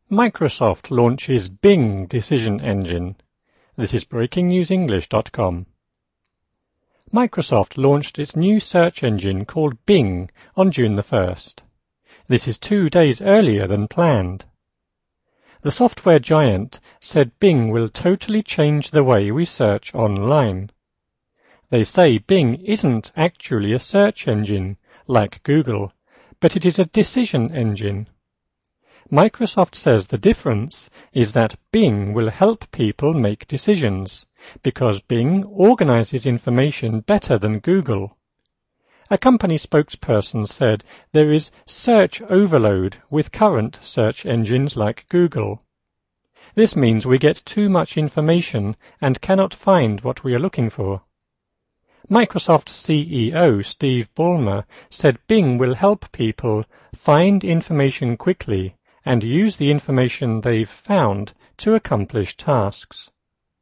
Microsoft launches Bing decision engine. This is breakingnewsenglish.com. Microsoft launched its new search engine called Bing on June the 1st. This is 2 days earlier than planned. The software giant said Bing will totally change the way we search online. They say Bing isn't actually a search engine like Google, but it is a decision engine. Microsoft says the difference is that Bing will help people make decisions, because Bing organizes information better than Google. A company spokesperson said there is search overload with current search engines like Google. This means we get too much information and cannot find what we are looking for. Microsoft CEO Steve Ballmer said Bing will help people find information quickly and use the information they've found to accomplish tasks.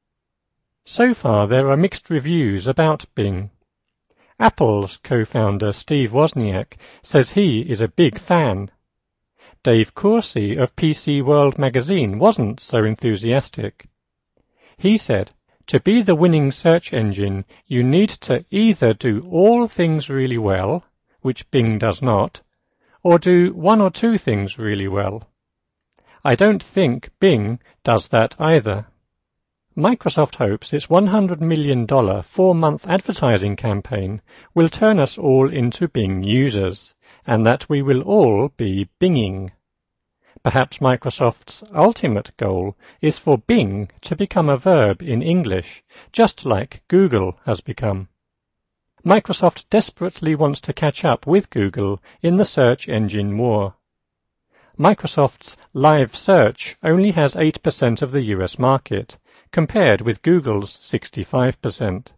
So far, there are mixed reviews about Bing. Apple's co-founder Steve Wozniak says he is a big fan. Dave Coursey of PC World magazine wasn't so enthusiastic. He said, "To be the winning search engine, you need to either do all things really well, which Bing does not, or do 1 or 2 things really well. I don't think Bing does that either." Microsoft hopes its $100 million 4-month advertising campaign will turn us all into Bing users, and that we will all be Binging. Perhaps Microsoft's ultimate goal is for Bing to become a verb in English, just like Google has become. Microsoft desperately wants to catch up with Google in the search engine war. Microsoft's Live Search only has 8% of the US market, compared with Google's 65%.